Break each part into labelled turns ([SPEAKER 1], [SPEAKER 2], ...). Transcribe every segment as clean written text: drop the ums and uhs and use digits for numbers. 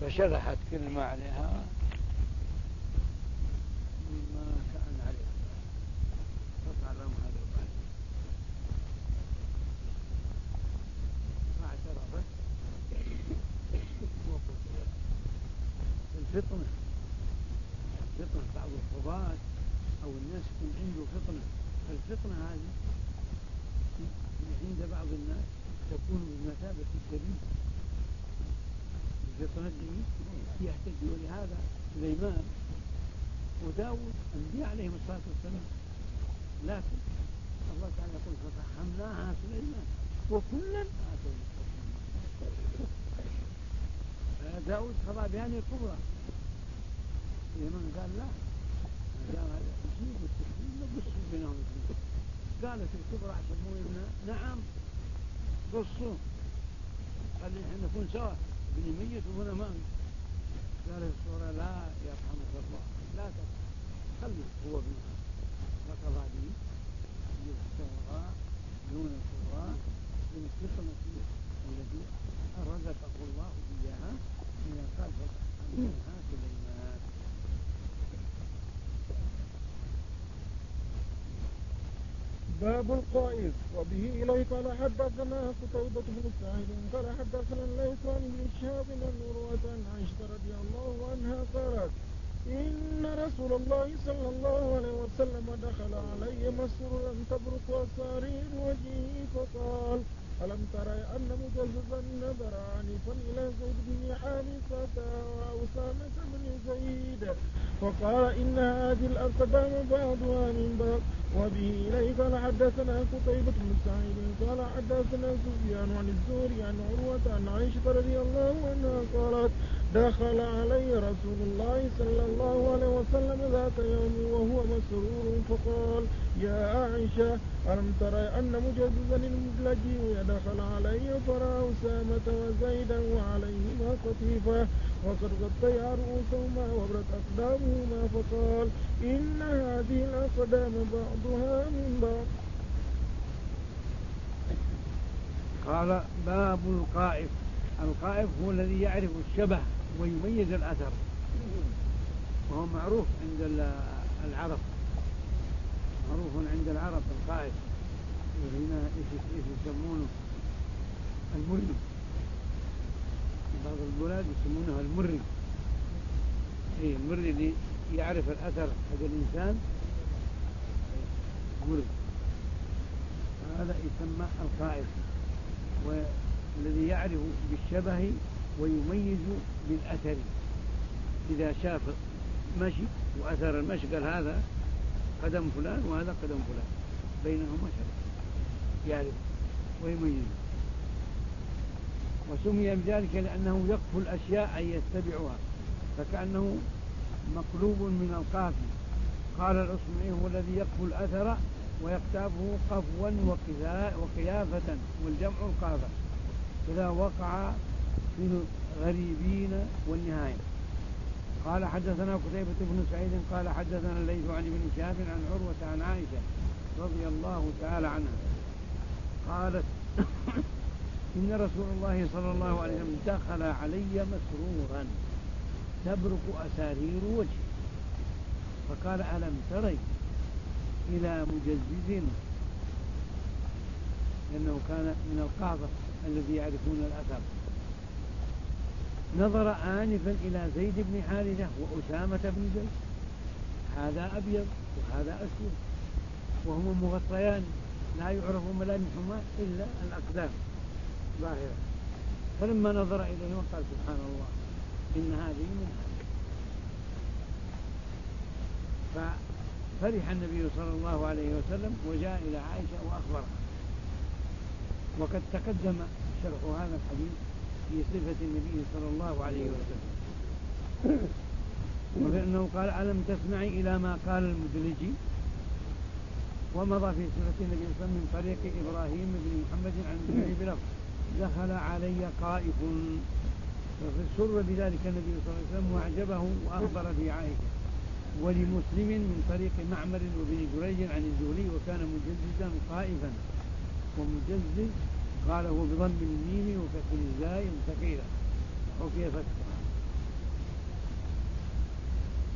[SPEAKER 1] فشرحت كلمة عليها ما كان عليها فتعلم هذا القائد فاعترفت وقلت الفطنة بعض القضاة أو الناس يكون عنده فطنة، فالفطنة هذه عند بعض الناس تكون بمثابة الدليل بفطنته يهتدي. ولهذا سليمان وداود أنبياء عليهم الصلاة والسلام، لكن الله تعالى يقول ففهمناها سليمان وكلا آتينا حكما. داود قضى بهذه الكبرى، سليمان قال لا، ما دام هذا يجيب والتسليم نقصوا بينهم الاثنين. قالت الكبرى عشان مو ابنها نعم قصوا، قال لي احنا نكون سوا، ابني ميت وابنه مات. قالت الصغرى لا يرحمك الله لا تفعل، خلي هو ابنها. فقضى به الصغرى دون الكبرى بالفطنة التي رزقه الله إياها من قال ففهمناها سليمان.
[SPEAKER 2] باب القائد. وبه إليه قال حدثنا قتيبة بن سعيد قال حدثنا الليث عن ابن شهاب عن عروة عن عائشة رضي الله عنها قالت إن رسول الله صلى الله عليه وسلم دخل علي مسرورا تبرق أسارير وجهه فقال ألم ترى أن مجززا نظر عنفا إلى زيد بن حارثة وأسامة بن زيد فقال إن هذه الأقدام بعضها من بعض. وبه إليه قال حدثنا قتيبة بن سعيد قال حدثنا سفيان عن الزهري عن عروة عن عائشة رضي الله عنها قالت دخل علي رسول الله صلى الله عليه وسلم ذات يوم وهو مسرور فقال يا عائشة ألم ترى أن مجززا المدلجي دخل علي فرأى أسامة وزيدا وعليهما قطيفة وقد غطيا رؤوسهما وبرت أقدامهما فقال إن هذه الأقدام بعضها من بعض.
[SPEAKER 1] قال باب القائف. القائف هو الذي يعرف الشبه ويميز الأثر، وهو معروف عند العرب، معروف عند العرب القائف. وهنا إيش يسمونه المري، بعض البلاد يسمونها المري. اي المري اللي يعرف الأثر هذا الإنسان مري، هذا يسمى القائف، والذي يعرف بالشبه ويميز بالأثر. إذا شاف مشي وأثر المشي قال هذا قدم فلان وهذا قدم فلان، بينهما شبه يعرف ويميز. وسمي بذلك لأنه يقف الأشياء أن يتبعها، فكأنه مقلوب من القافي. قال الأصمعي هو الذي يقف الأثر ويقتافه قفوا وقيافة، والجمع القافة إذا وقع في الغريبين والنهاية. قال حدثنا قتيبة بن سعيد قال حدثنا الليث عن ابن شهاب عن عروة عن عائشة رضي الله تعالى عنها قالت إن رسول الله صلى الله عليه وسلم دخل علي مسرورا تبرق أسارير وجهه فقال ألم تري إلى مجزز، لأنه كان من القاضة الذي يعرفون الأثر، نظر آنفا إلى زيد بن حارثة وأسامة بن زيد، هذا أبيض وهذا أسود وهما مغطيان لا يعرف ملامحهما إلا الأقدام ظاهرة. فلما نظر إليهما قال سبحان الله إن هذه من هذه. ففرح النبي صلى الله عليه وسلم وجاء إلى عائشة وأخبرها. وقد تقدم شرح هذا الحديث في صفة النبي صلى الله عليه وسلم، وفإنه قال ألم تسمعي إلى ما قال المدلجي، ومضى في صفة النبي صلى الله عليه وسلم من طريق إبراهيم بن محمد عن ابن بلغ دخل علي قائف، فسر بذلك النبي صلى الله عليه وسلم وأعجبه وأخبر في عائشة. ولمسلم من طريق معمر وابن جريج عن الزهري وكان مجززا قائفا، ومجزز قال هو بضم الميم وكسر الزاي ثقيلة وكيف فتحها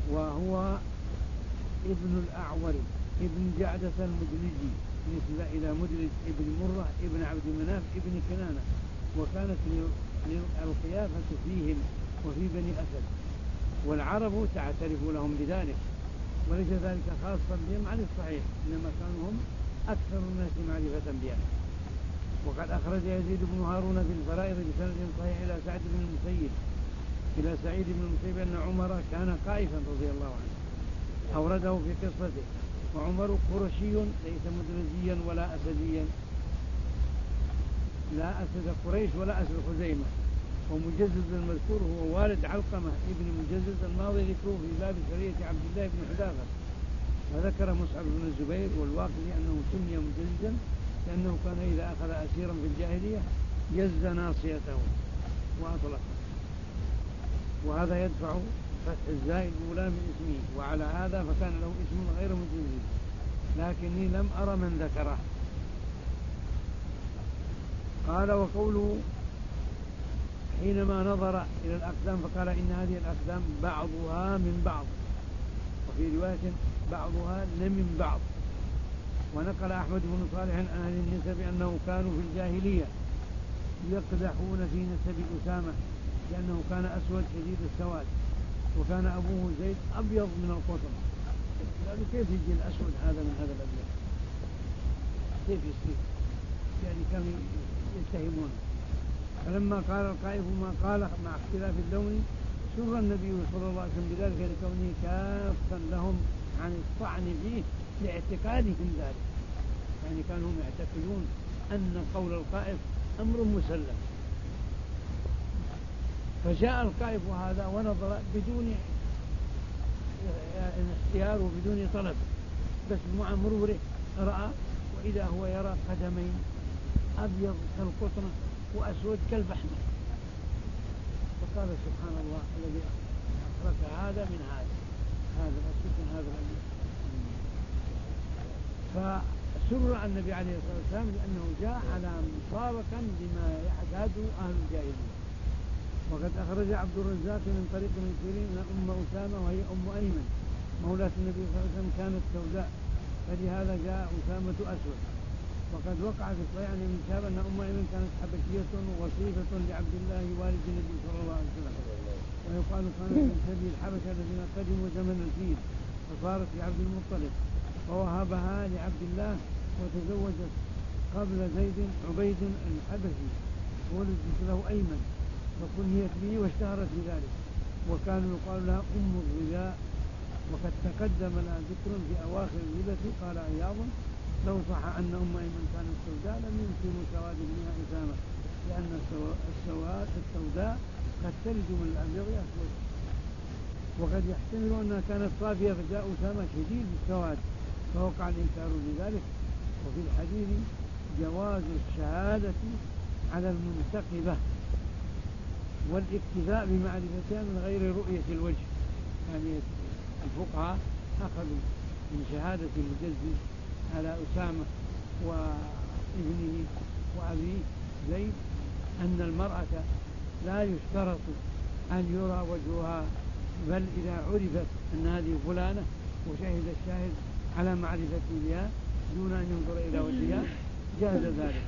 [SPEAKER 1] وهو ابن الأعور ابن جعدة المدلجي، نسبة إلى مدلج ابن مرة ابن عبد مناف ابن كنانة، وكانت الخلافة فيهم وفي بني أسد، والعرب تعترف لهم بذلك، وليس ذلك خاصا بهم عن الصحيح، إنما كانوا هم أكثر الناس معرفة بها. وقد أخرج يزيد بن هارون في الفرائض بسند صحيح إلى سعيد بن المسيب أن عمر كان قائفا رضي الله عنه، أورده في قصته. وعمر قرشي ليس مدرجيا ولا أسديا، لا أسد قريش ولا أسد خزيمة. ومجزز المذكور هو والد علقمة ابن مجزز الماضي ذكره في باب سرية عبد الله بن حذافة. وذكر مصعب بن الزبير والواقدي أنه سمي مجززا لأنه كان إذا أخذ أسيرا في الجاهلية جز ناصيته وأطلقه، وهذا يدفع فتح الزاء الأولى من اسمه، وعلى هذا فكان له اسم غير مجزز، لكني لم أرى من ذكره. قال وقوله حينما نظر إلى الأقدام فقال إن هذه الأقدام بعضها من بعض، وفي رواية بعضها لمن بعض. ونقل أحمد بن صالح عن أهل النسب أنه كانوا في الجاهلية يقدحون في نسب أسامة لأنه كان أسود شديد السواد، وكان أبوه زيد أبيض من القطن. قالوا كيف يجي الأسود هذا من هذا الأبيض، كيف يصير؟ يعني كانوا يتهمونه. فلما قال القائف ما قال مع اختلاف اللون سر النبي صلى الله عليه وسلم بذلك لكونه كافا لهم عن الطعن فيه لاعتقادهم ذلك، يعني كانوا هم يعتقدون أن قول القائف أمر مسلم. فجاء القائف هذا ونظر بدون اختيار وبدون طلب، بس مع مروره رأى، وإذا هو يرى قدمين أبيض كالقطن وأسود كالفحم، فقال سبحان الله الذي أخرج هذا من هذا الأسود من هذا الأبيض. فسر النبي عليه الصلاة والسلام لأنه جاء على مطابقا لما يعتاده أهل الجاهلية. وقد أخرج عبد الرزاق من طريق ابن سيرين أن أم أسامة وهي أم أيمن مولاة النبي صلى الله عليه وسلم كانت سوداء، فلهذا جاء أسامة أسود. وقد وقع في الصحيح عن ابن شهاب أن أم أيمن كانت حبشية وصيفة لعبد الله والد النبي صلى الله عليه وسلم، ويقال كانت من سبي الحبشة الذين قدموا زمن الفيل، فصارت لعبد المطلب فوهبها لعبد الله، وتزوجت قبل زيد عبيد الحبشي ولدت له أيمن فكنيت به واشتهرت بذلك، وكانوا يقال لها أم الظباء. وقد تقدم لها ذكر في أواخر الهبة. قال عياض لو صح أن أم أيمن كانت سوداء لم يمكن سواد ابنها أسامة، لأن السوداء قد تلد من الأبيض أسود. وقد يحتمل أنها كانت صافية فجاء أسامة شديد السواد فوقع الإنكار بذلك. وفي الحديث جواز الشهادة على المنتقبة والاكتفاء بمعرفتها من غير رؤية الوجه، يعني الفقهاء أخذوا من شهادة المجزز على أسامة وابنه وأبيه زيد أن المرأة لا يشترط أن يرى وجهها، بل إذا عرفت أن هذه فلانة وشهد الشاهد على معرفة بها دون أن ينظر إلى وجهها جاز ذلك.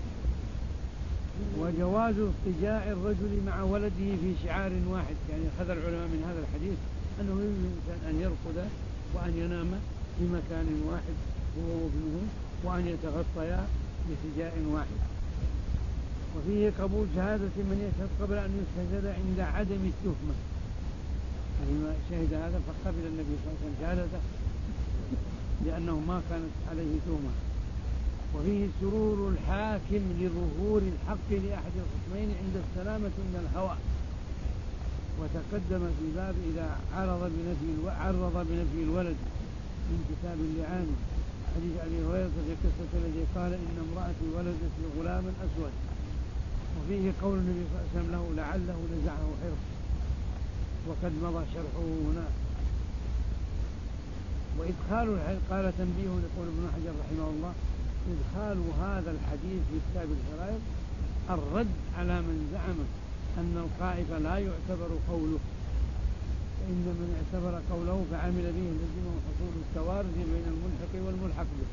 [SPEAKER 1] وجواز اضطجاع الرجل مع ولده في شعار واحد، يعني أخذ العلماء من هذا الحديث أنه يمكن أن يرقد وأن ينام في مكان واحد هو وابنه وأن يتغطيا بسجاء واحد. وفيه قبول شهادة من يشهد قبل أن يستشهد عند عدم التهمة، يعني ما شهد هذا فقبل النبي صلى الله عليه وسلم شهادته لأنه ما كانت عليه تهمة. وفيه سرور الحاكم لظهور الحق لأحد الخصمين عند السلامة من الهوى. وتقدم في باب إذا عرض بنفي الولد من كتاب اللعان حديث أبي هريرة في قصة الذي قال إن امرأتي ولدت لغلاما أسود. وفيه قول النبي صلى الله عليه وسلم له لعله نزعه حرص، وقد مضى شرحه هنا. وإدخال قال تنبيه يقول ابن حجر رحمه الله إدخال هذا الحديث في كتاب الفرائض الرد على من زعم أن القائف لا يعتبر قوله، فإن من اعتبر قوله فعمل به لزمه حصول التوارث بين الملحق والملحق به.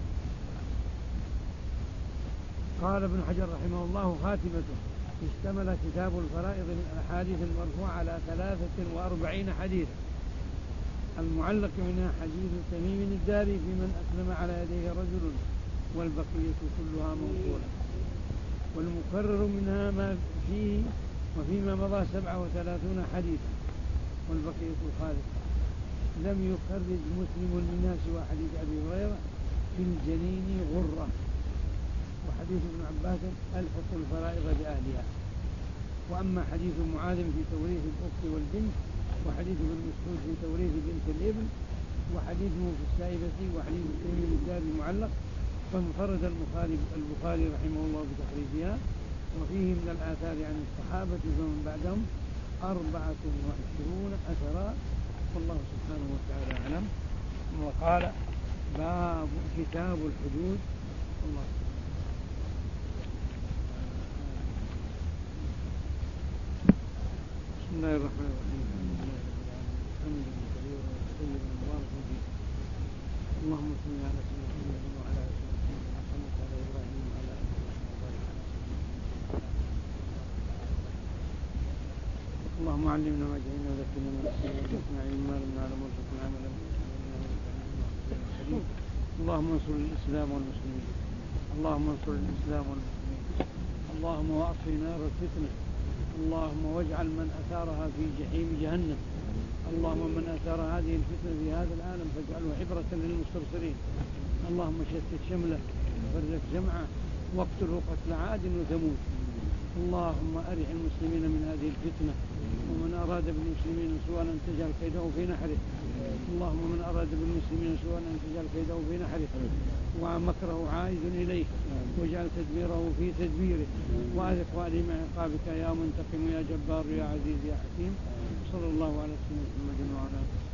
[SPEAKER 1] قال ابن حجر رحمه الله خاتمته: اشتمل كتاب الفرائض من الأحاديث المرفوعة على 43 حديثا، المعلق منها حديث تميم الداري في من أسلم على يديه رجل، والبقية كلها موصولة، والمكرر منها ما فيه وفيما مضى 37 حديثا، والبقية الخالصة. لم يخرج مسلم منها سوى حديث أبي هريرة في الجنين غرة، وحديث ابن عباس ألحق الفرائض بأهلها. وأما حديث معاذ في توريث الأخت والبنت، وحديث ابن مسعود في توريث بنت الابن، وحديثه في السائبة، وحديث تميم الداري المعلق، فانفرد البخاري رحمه الله بتخريجها. وفيه من الآثار عن الصحابة ومن بعدهم 24 أثرا، والله سبحانه وتعالى أعلم. وقال: باب كتاب الحدود. الله بسم الله الرحمن الرحيم. الحمد لله كثيرا وطيبا مباركا فيه. اللهم صل على سيدنا محمد وعلى آل سيدنا محمد وعلى إبراهيم وعلى آل إبراهيم. اللهم علمنا ما جهلنا وذكرنا ما نسينا وارزقنا علما ما لم نعلم وارزقنا عملا اللهم انصر الإسلام والمسلمين، اللهم انصر الإسلام والمسلمين، اللهم واطفئ نار الفتنة، اللهم واجعل من أثارها في جحيم جهنم، اللهم من أثار هذه الفتنة في هذا العالم فاجعله عبرة للمستبصرين، اللهم شتت شمله وفرق جمعه واقتله قتل عاد وثمود. اللهم أرح المسلمين من هذه الفتنة، ومن أراد بالمسلمين سوءا أن تجعل كيده في نحره، اللهم من أراد بالمسلمين سوءا أن تجعل كيده في نحره، ومكره عائد إليه، واجعل تدبيره في تدبيره، وأذق وألم عقابك يا منتقم يا جبار يا عزيز يا حكيم. صلى الله على سيدنا محمد وعلى آله.